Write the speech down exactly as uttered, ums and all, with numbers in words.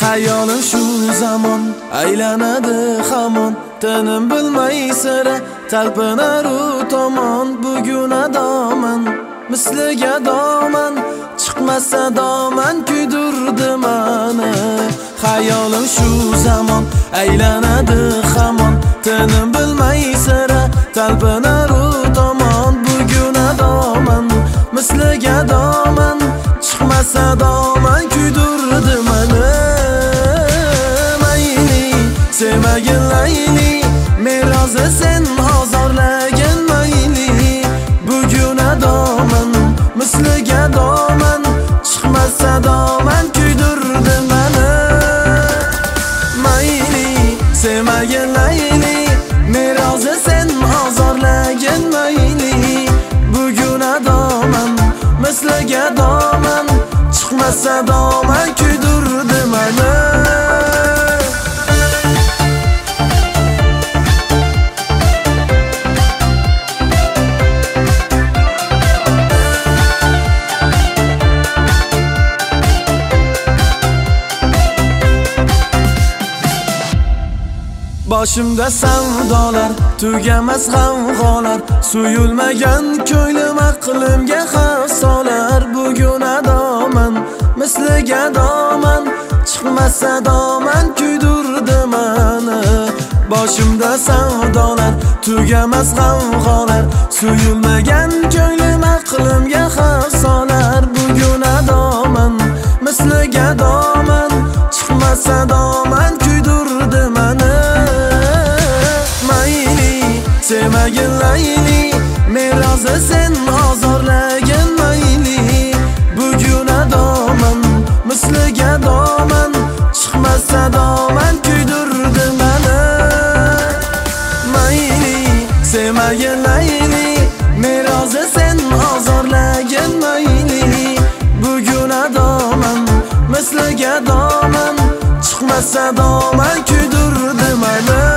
Hayolim shu zamon aylanadi hamon, tinim bilmay sira talpinar u tomon. Bugun adoman misliga doman, chiqmasa doman kuydirdi mani. Hayolim shu zamon aylanadi hamon, tinim bilmay sira talpinar u tomon. Bugun adoman misliga doman, chiqmasa doman kuydirdi mani. Sevmagin layli, men rozi sen ozorlagin mayli. Bugun adoman misliga doman, chiqmasa doman kuydirdi mani. Mayli, sevmagin layli, men rozi sen ozorlagin mayli. Bugun adoman misliga doman, chiqmasa doman kuydirdi mani. Boshimda savdolar, tugamas g'amg'olar, suyulmagan ko'nglim aqlimga xavf solar. Bugun adoman misliga doman, chiqmasa doman kuydirdi mani. Boshimda savdolar, tugamas g'amg'olar, suyulmagan ko'nglim aqlimga xavf solar. Bugun adoman misliga doman, chiqmasa doman kuydirdi mani. Sevmagin layli, men rozi sen ozorlagin mayli. Bugun adoman misliga doman, chiqmasa doman kuydirdi mani. Mayli, sevmagin layli, men rozi sen ozorlagin mayli. Bugun adoman misliga doman, chiqmasa doman kuydirdi mani.